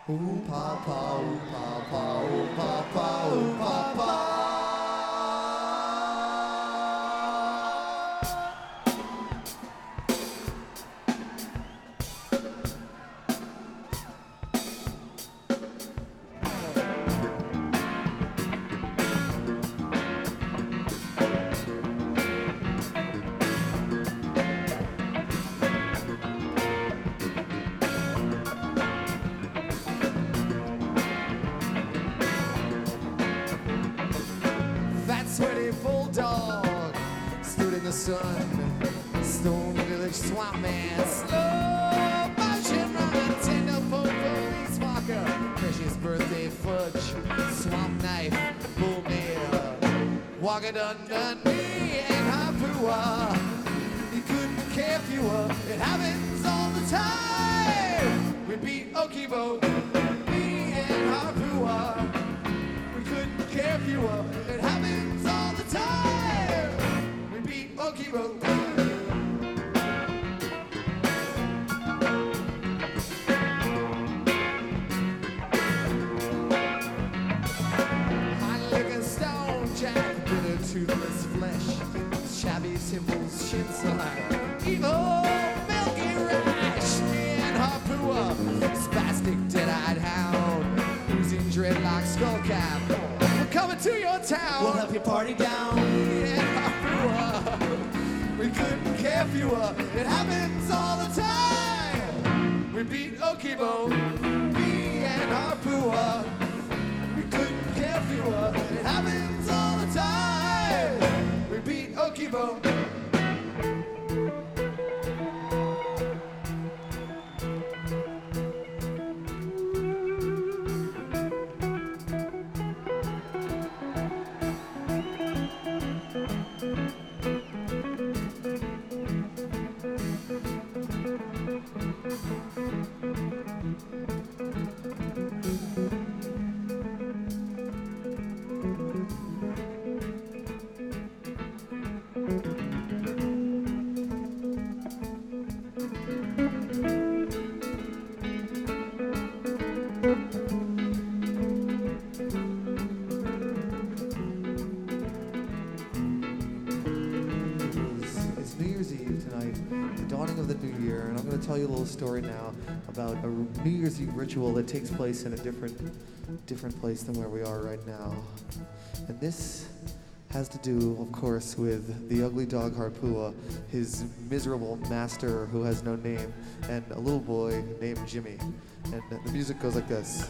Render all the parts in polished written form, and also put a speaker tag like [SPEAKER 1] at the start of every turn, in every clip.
[SPEAKER 1] Ooh, papa, ooh, papa, ooh, papa, ooh, papa. Sweaty bulldog stood in the sun. Stone Village swamp man, slow motion run. Tender police walker, precious birthday fudge, swamp knife, bull nail, walking underneath and Hapua. He couldn't care fewer. It happens all the time. We beat Okibo, me and Hapua. We couldn't care fewer. It happens all the time. We beat Okibo. Hot licking stone jack, bitter toothless flesh, shabby temples, shin side, evil milky rash, and Hapua, spastic dead-eyed hound, oozing dreadlock skull cap. Coming to your town.
[SPEAKER 2] We'll help you party down.
[SPEAKER 1] Yeah, we couldn't care fewer. It happens all the time. We beat Okibo, me and Hapua. We couldn't care fewer. It happens all the time. We beat Okibo. It's New Year's Eve tonight, the dawning of the new year, and I'm going to tell you a little story now about a New Year's Eve ritual that takes place in a different place than where we are right now. And this has to do, of course, with the ugly dog Hapua, his miserable master who has no name, and a little boy named Jimmy. And the music goes like this.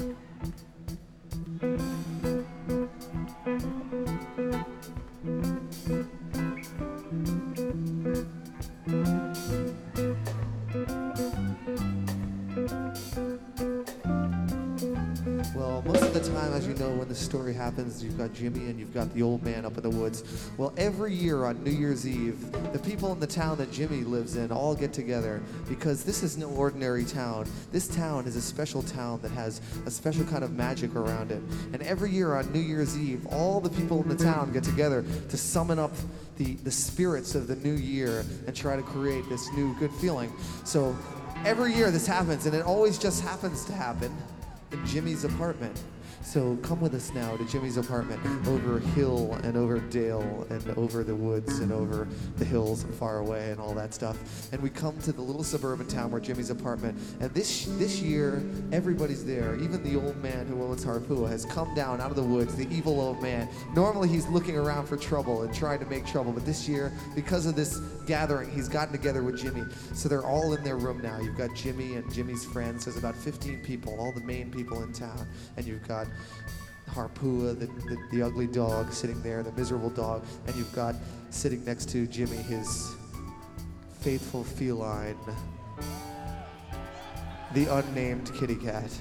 [SPEAKER 1] Well, most of the time, as you know, when the story happens, you've got Jimmy and you've got the old man up in the woods. Well, every year on New Year's Eve, the people in the town that Jimmy lives in all get together because this is no ordinary town. This town is a special town that has a special kind of magic around it. And every year on New Year's Eve, all the people in the town get together to summon up the spirits of the new year and try to create this new good feeling. So every year this happens, and it always just happens to happen in Jimmy's apartment. So come with us now to Jimmy's apartment, over hill and over dale and over the woods and over the hills and far away and all that stuff. And we come to the little suburban town where Jimmy's apartment. And this year, everybody's there. Even the old man who owns Hapua has come down out of the woods, the evil old man. Normally he's looking around for trouble and trying to make trouble, but this year, because of this gathering, he's gotten together with Jimmy. So they're all in their room now. You've got Jimmy and Jimmy's friends. There's about 15 people, all the main people in town. And you've got Hapua, the ugly dog, sitting there, the miserable dog, and you've got sitting next to Jimmy his faithful feline, the unnamed kitty cat.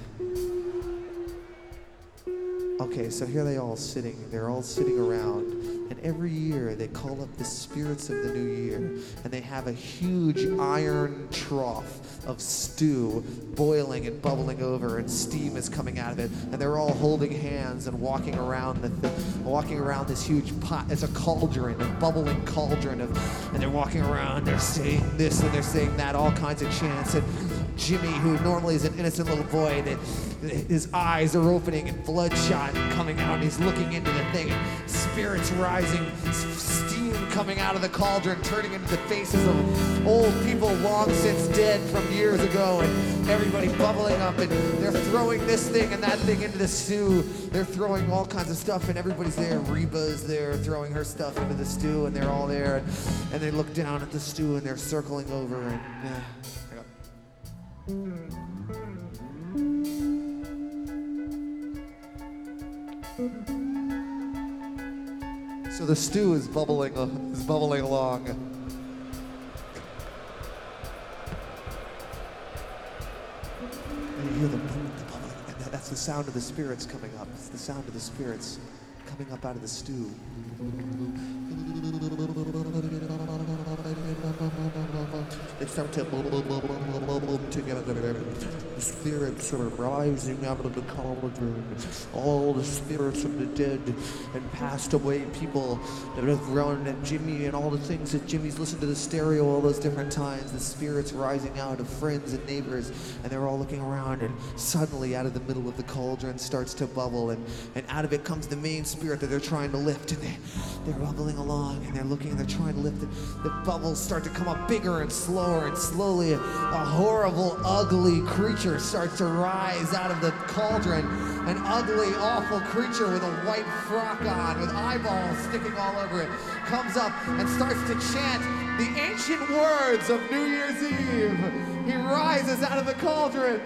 [SPEAKER 1] Okay, so here they're all sitting around, and every year they call up the spirits of the new year, and they have a huge iron trough of stew boiling and bubbling over, and steam is coming out of it, and they're all holding hands and walking around this huge pot. It's a cauldron, a bubbling cauldron and they're walking around, they're saying this and they're saying that, all kinds of chants, and Jimmy, who normally is an innocent little boy, that his eyes are opening and bloodshot coming out, and he's looking into the thing, and spirits rising, steam coming out of the cauldron, turning into the faces of old people long since dead from years ago, and everybody bubbling up, and they're throwing this thing and that thing into the stew. They're throwing all kinds of stuff, and everybody's there. Reba's there throwing her stuff into the stew, and they're all there, and they look down at the stew, and they're circling over, and so the stew is bubbling along. And you hear the bubbling, and that's the sound of the spirits coming up. It's the sound of the spirits coming up out of the stew. They start to together. The spirits are rising out of the cauldron. All the spirits of the dead and passed away people that have run at Jimmy and all the things that Jimmy's listened to the stereo all those different times. The spirits rising out of friends and neighbors, and they're all looking around, and suddenly out of the middle of the cauldron starts to bubble, and out of it comes the main spirit that they're trying to lift, and they're bubbling along, and they're looking, and they're trying to lift it. The bubbles start to come up bigger and slower, and slowly a horrible, ugly creature starts to rise out of the cauldron. An ugly, awful creature with a white frock on, with eyeballs sticking all over it, comes up and starts to chant the ancient words of New Year's Eve. He rises out of the cauldron.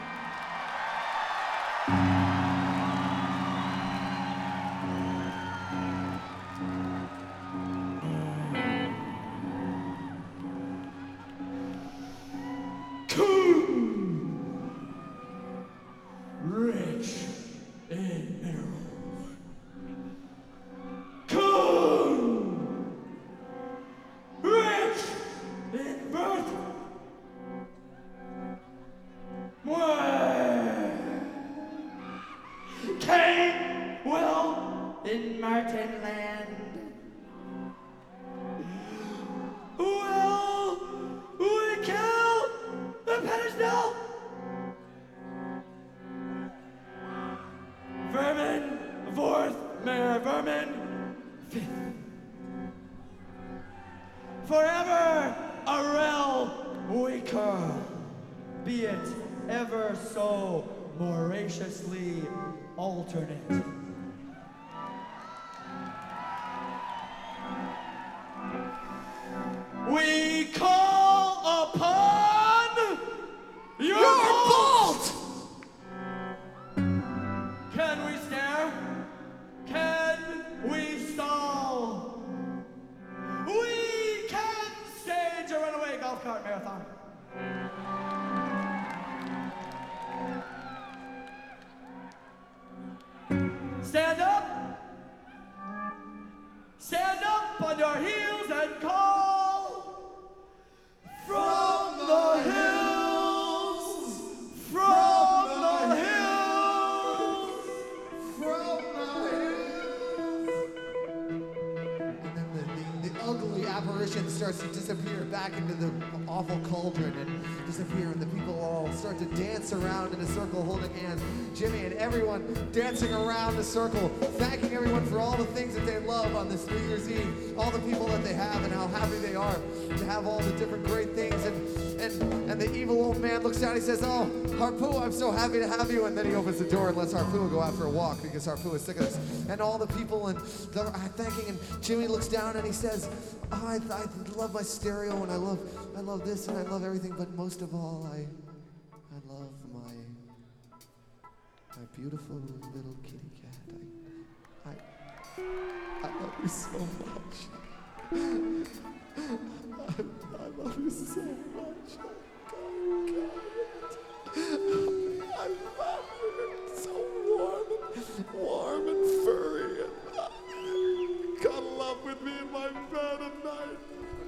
[SPEAKER 2] Rich in minerals. Coon! Rich in birth. Cain well in Martin land. Will we kill the pedestal? Vermin, fourth, Mayor Vermin, fifth. Forever a rel we curl, be it ever so voraciously alternate. We call upon your bolt! Can we stare? Can we stall? We can stage a runaway golf cart marathon. Stand up! Stand up on your heels and call from the hills! From the hills!
[SPEAKER 1] From the hills. And then the ugly apparition starts to disappear back into the awful cauldron and disappear, and the people all start to dance around in a circle holding hands. Jimmy and everyone dancing around the circle, thanking everyone for all the things that they love on this New Year's Eve, all the people that they have and how happy they are to have all the different great things. And the evil old man looks down, he says, "Oh, Harpoo, I'm so happy to have you." And then he opens the door and lets Harpoo go out for a walk because Harpoo is sick of this. And all the people and they're thanking, and Jimmy looks down and he says, "Oh, I love my stereo, and I love this, and I love everything, but most of all, I love my beautiful little kitty cat. I love you so much. I love you so much. I love you. It's so warm and furry, and cuddle up with me in my bed at night.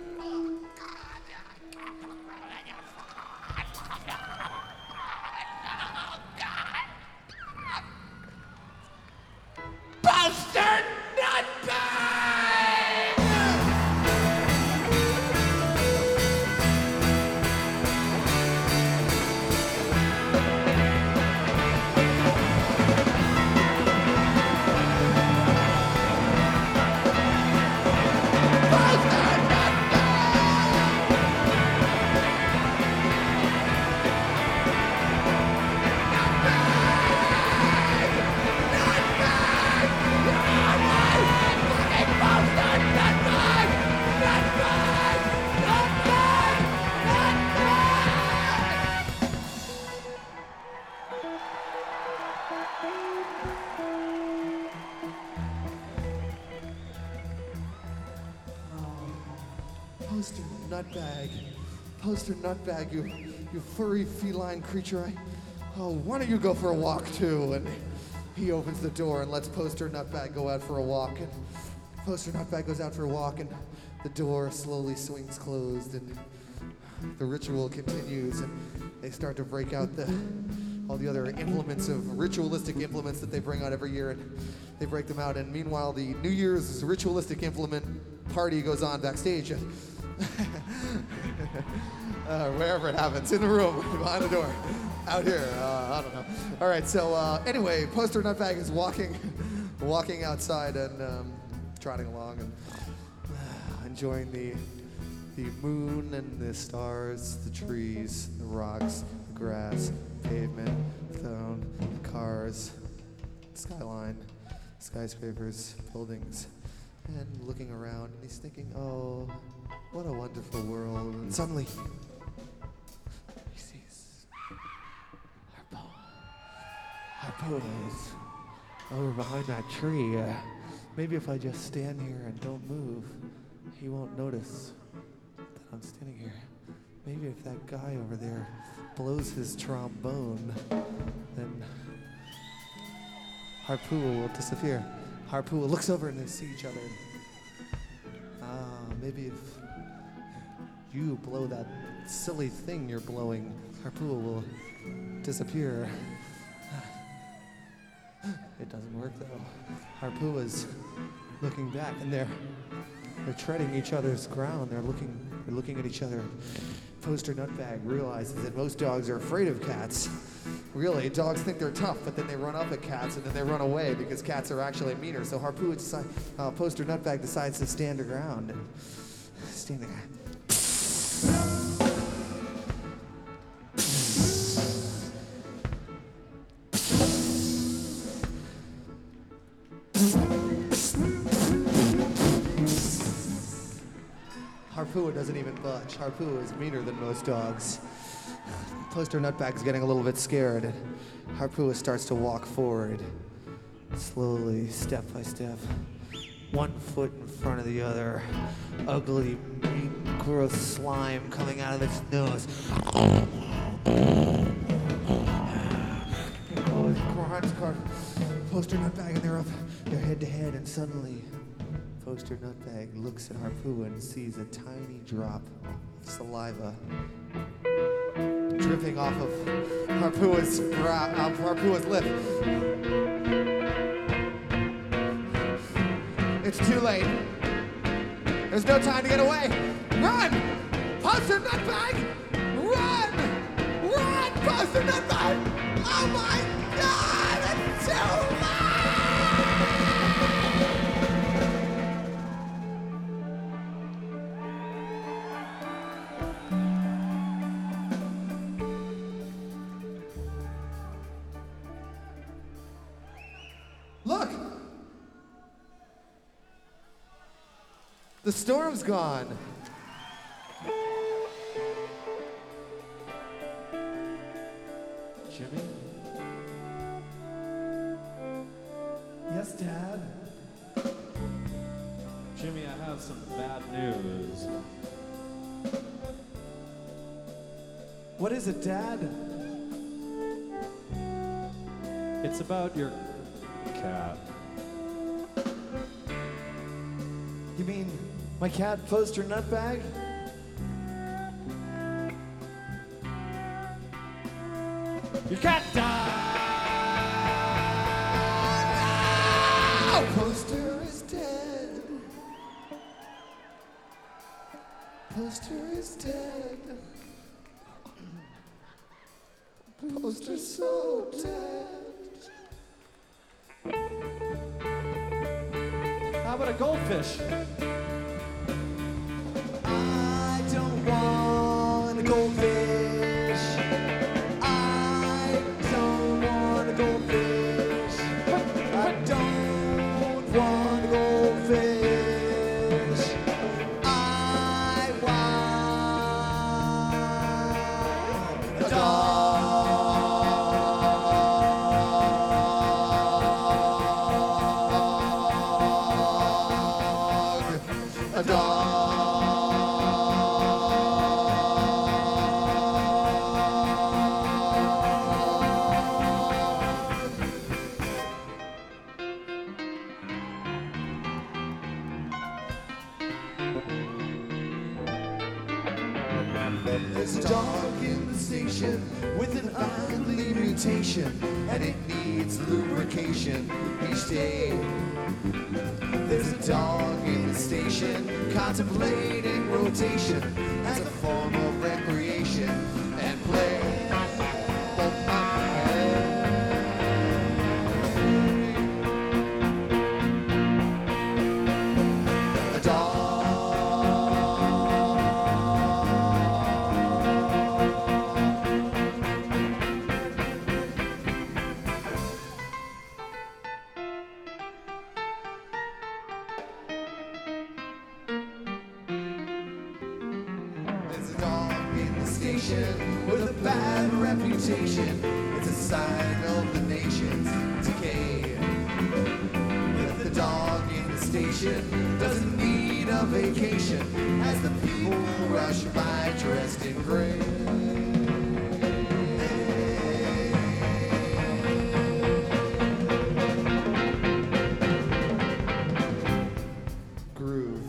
[SPEAKER 2] Bastard Nutbag!
[SPEAKER 1] 1, Nutbag. Poster Nutbag, you furry feline creature. Why don't you go for a walk too? And he opens the door and lets Poster Nutbag go out for a walk. And Poster Nutbag goes out for a walk, and the door slowly swings closed, and the ritual continues, and they start to break out all the other implements of ritualistic implements that they bring out every year, and they break them out. And meanwhile, the New Year's ritualistic implement party goes on backstage. Wherever it happens, in the room, behind the door, out here, I don't know. All right, so anyway, Poster Nutbag is walking outside and trotting along and enjoying the moon and the stars, the trees, the rocks, the grass, pavement, the cars, skyline, skyscrapers, buildings, and looking around, and he's thinking, oh, what a wonderful world. And suddenly, he sees Harpo is over behind that tree. Maybe if I just stand here and don't move, he won't notice that I'm standing here. Maybe if that guy over there blows his trombone, then Harpo will disappear. Harpo looks over and they see each other. Maybe if you blow that silly thing you're blowing, Harpo will disappear. It doesn't work though. Harpo is looking back, and they're treading each other's ground. They're looking at each other. Poster Nutbag realizes that most dogs are afraid of cats. Really, dogs think they're tough, but then they run up at cats and then they run away because cats are actually meaner. So Poster Nutbag decides to stand her ground and stand there. Harpo doesn't even budge. Harpo is meaner than most dogs. Poster Nutbag's getting a little bit scared, and Harpo starts to walk forward, slowly, step by step, 1 foot in front of the other. Ugly, meat, gross slime coming out of its nose. Poster Nutbag, and they're head to head, and suddenly Poster Nutbag looks at Harpo and sees a tiny drop of saliva dripping off of Harpo's lip. It's too late. There's no time to get away. Run! Poster Nutbag! Run! Run, Poster Nutbag! Oh my God! It's too late! Look! The storm's gone.
[SPEAKER 2] Jimmy? Yes, Dad?
[SPEAKER 3] Jimmy, I have some bad news.
[SPEAKER 2] What is it, Dad?
[SPEAKER 3] It's about your cat.
[SPEAKER 2] You mean my cat, Poster Nutbag? Your cat died!
[SPEAKER 1] Oh, Poster is dead. Poster is dead. Poster's so dead.
[SPEAKER 2] How about a goldfish?
[SPEAKER 1] I don't want a goldfish. I don't want a goldfish. I don't want a goldfish. I want a dog. There's a dog in the station with an ugly mutation, and it needs lubrication each day. There's a dog in the station contemplating rotation as a form of recreation and play. A dog. There's a dog in the station with a bad reputation. It's a sign of the nation's decay. If the dog in the station doesn't need a vacation, as the people rush by dressed in gray. Groove.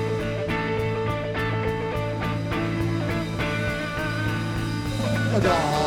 [SPEAKER 1] A dog.